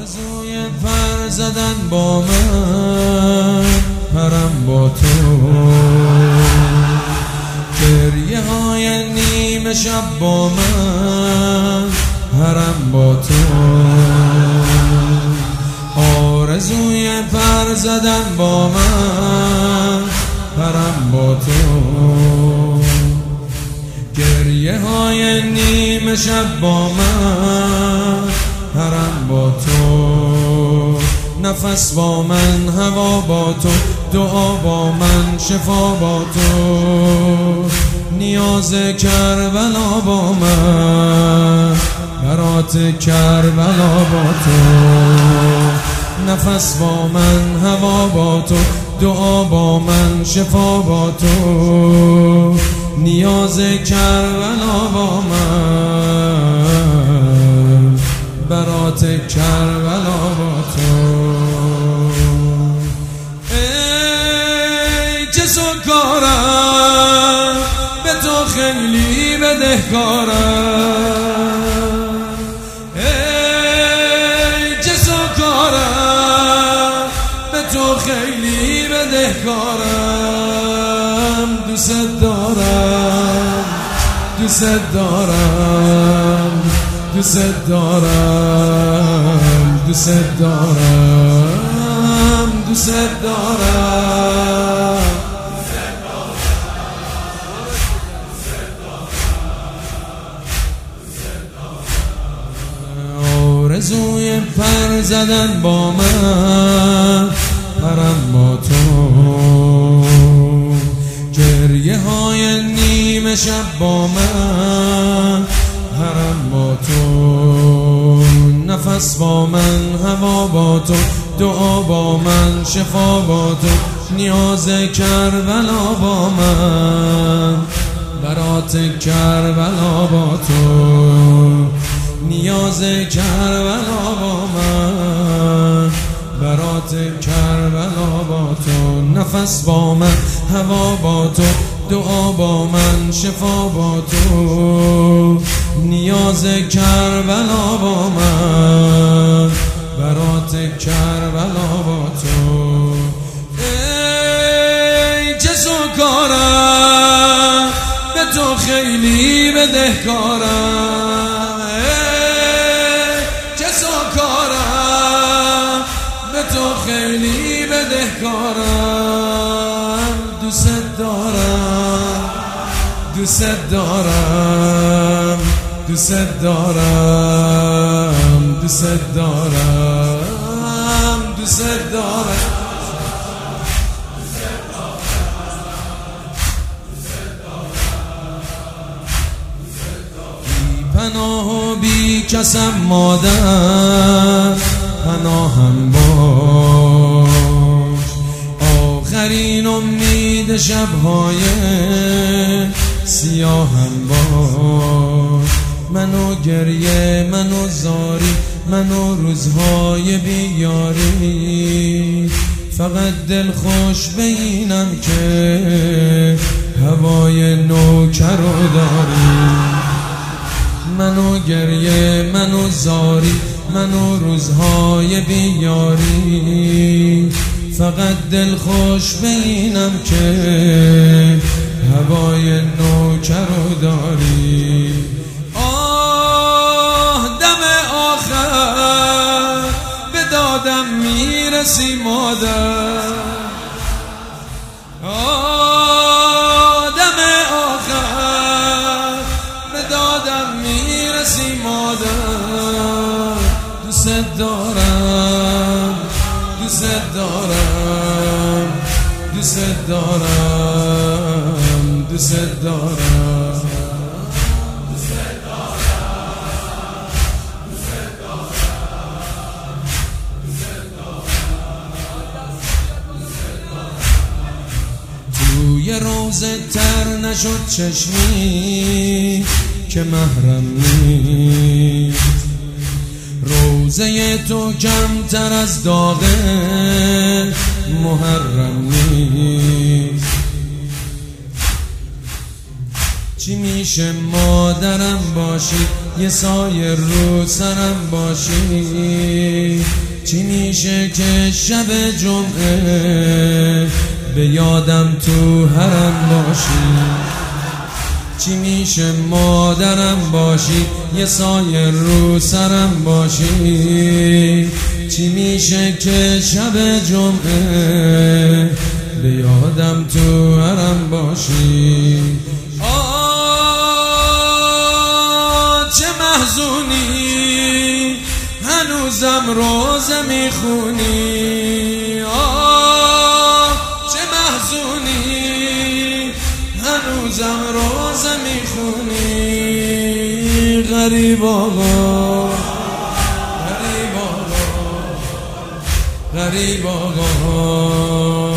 آرزوی پر زدن با من، پرم با تو، گریه های نیمه شب با من، پرم با تو. آرزوی پر زدن با من، پرم با تو، گریه های نیمه شب با من، پرم با تو. نفس با من، هوا با تو، دعا با من، شفا با تو، نیاز کربلا با من، برات کربلا با تو. نفس با من، هوا با تو، دعا با من، شفا با تو، نیاز کربلا با من، برات کربلا با تو. ای چه سکارم، به تو خیلی بدهکارم. ای چه سکارم، به تو خیلی بدهکارم. دوست دارم، دوست دارم، دوست دارم، دوست دارم، دوست دارم. آرزوی پر زدن با من، پرم با تو، گریه های نیمه شب با من، پرم با تو. نفس با من، هوا با تو، دعا با من، شفا با تو، نیاز کربلا با من، برات کربلا با تو، نیاز کربلا با من، برات کربلا با تو. نفس با من، هوا با تو، دعا با من، شفا با تو، نیاز کربلا با من، برات کربلا با تو. ای چه سکارم، به تو خیلی بدهکارم. ای چه سکارم، به تو خیلی بدهکارم. دوست دارم، دوست دارم، دوست دارم، دوست دارم، دوست دارم. بی پناه و بی کسم مادر، پناهم باش. آخرین امید شب‌های سیاهم باش. منو گریه، منو زاری، منو روزهای بیاری. فقط دل خوش بینم که هوای نوکر رو داری. منو گریه، منو زاری، منو روزهای بیاری. فقط دل خوش بینم که هوای نوکر رو داری. آه دم آخر به دادم میرسی مادر. آه دم آخر به دادم میرسی مادر. دوست دارم، دوست دارم، دوست دارم، دوست دارم. توی روزه تر نشد چشمی که محرم نیست. روزه تو کمتر از داغ محرم نیست. چی میشه مادرم باشی یه سایه رو سرم باشی. چی میشه که شب جمعه به یادم تو حرم باشی. چی میشه مادرم باشی، یه سایه رو سرم باشی. چی میشه که شب جمعه به یادم تو حرم باشی. چه محزونی هنوزم روزه میخونی. چه محزونی هنوزم روزه میخونی. غریب آقا، غریب آقا، غریب آقا.